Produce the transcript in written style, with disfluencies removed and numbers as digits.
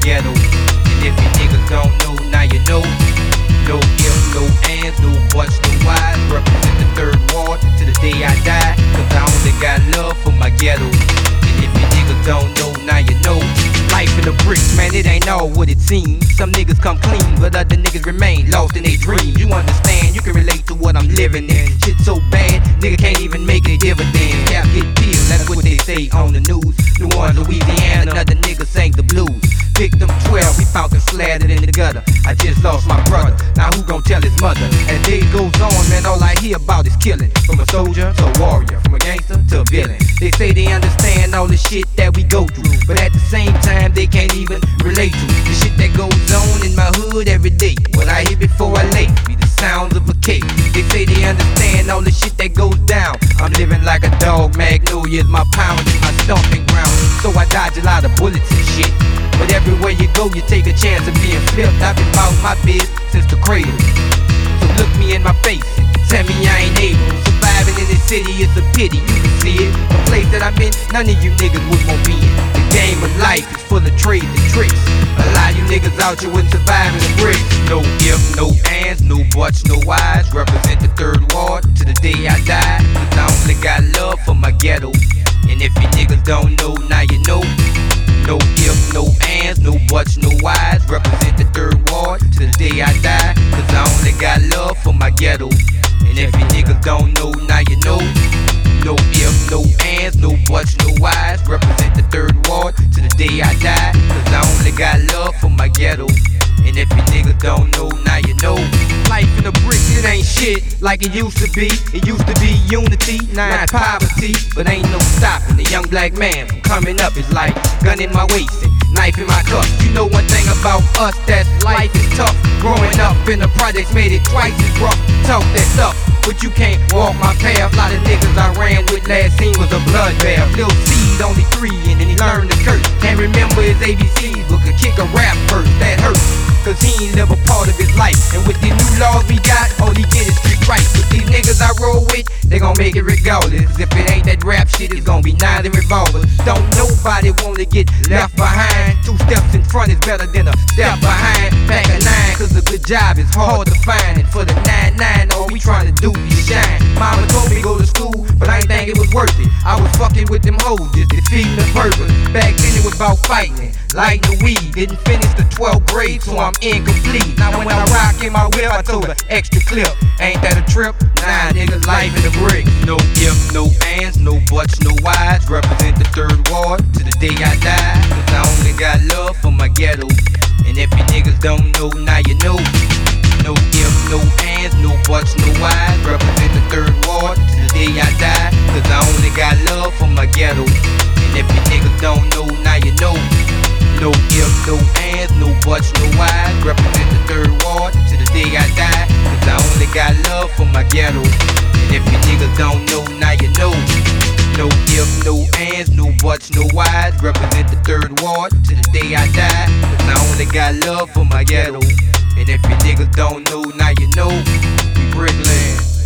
ghetto. And if you niggas don't know, now you know. No ifs, no ands, no buts, no whys. Represent the third ward to the day I die. Cause I only got love for my ghetto. And if you niggas don't know, now you know. Life in the bricks, man, it ain't all what it seems. Some niggas come clean, but other niggas remain lost in their dreams. You understand, you can relate to what I'm living in. Shit so bad, nigga can't even make a dividend. Cap get peeled, that's what they say on the news. New Orleans, Louisiana, another nigga sang the blues. Victim 12, we found him slattered in the gutter. I just lost my brother, now who gon' tell his mother? As day goes on, man, all I hear about is killing. From a soldier to a warrior, from a gangster to a villain. They say they understand all the shit that we go through, but at the same time, they can't even relate to the shit that goes on in my hood every day. What I hear before I lay be the sounds of a cake. They say they understand all the shit that goes down. I'm living like a dog, Magnolia is my pound, is my stomping ground. So I dodge a lot of bullets and shit. But everywhere you go, you take a chance of being flipped. I've been about my biz since the cradle. So look me in my face, tell me I ain't able. Surviving in this city is a pity, you can see it. The place that I'm in, none of you niggas would want me in. The game of life is full of trades and tricks. A lot of you niggas out here wouldn't survive in the bricks. No ifs, no ands, no buts, no whys. Represent the third ward to the day I die. Cause I only got love for my ghetto. And if you niggas don't know, now you know. No ifs, no ands, no buts, no whys. Represent the third ward to the day I die. Cause I only got love for my ghetto. And if you niggas don't know, now you know. No ifs, no ands, no buts, no whys. Represent the third ward to the day I die. Cause I only got love for my ghetto. And if you niggas don't know, now you know. Life in the bricks, it ain't shit like it used to be. It used to be unity, now it's poverty. But ain't no stopping the young black man from coming up. It's like gun in my waist and knife in my cuff. You know one thing about us, that life is tough. Growing up in the projects made it twice as rough. Talk that stuff, but you can't walk my path. Lot of niggas I ran with last scene was a bloodbath. Lil' Seed, only 3, and then he learned to curse. Can't remember his ABCs, but could kick a rap verse. That hurts, cause he ain't never part of his life. And with the new laws we got, all he get is street right. With these niggas I roll with, they gon' make it regardless. If it ain't that rap shit, it's gon' be 9 and revolvers. Don't nobody wanna get left behind. 2 steps in front is better than a step behind. Pack a 9, cause a good job is hard to find. And for the 9-9, all we tryna do is shine. Mama told me go to school, but I ain't think it was worth it. I was fucking with them hoes, just defeating the purpose. Back then it was about fighting, lighting the weed. Didn't finish the 12th grade, so I'm incomplete. Now when I rock in my whip, I told her extra clip. Ain't that a trip? Nah, niggas, life in the brick. No ifs, no ands, no buts, no whys. Represent the third ward to the day I die. Cause I only got love for my ghetto. And if you niggas don't know, now you know. No ifs, no ands, no buts, no whys. Represent the third ward to the day I die. Cause I only got love for my ghetto. And if you niggas don't know, now you know. No ifs, no ands, no buts, no whys. Represent the third ward to the day I die. Cause I only got love for my ghetto. And if you niggas don't know, now you know. No ifs, no ands, no buts, no whys. Represent the third ward to the day I die. Cause I only got love for my ghetto. And if you niggas don't know, now you know. We Brickland.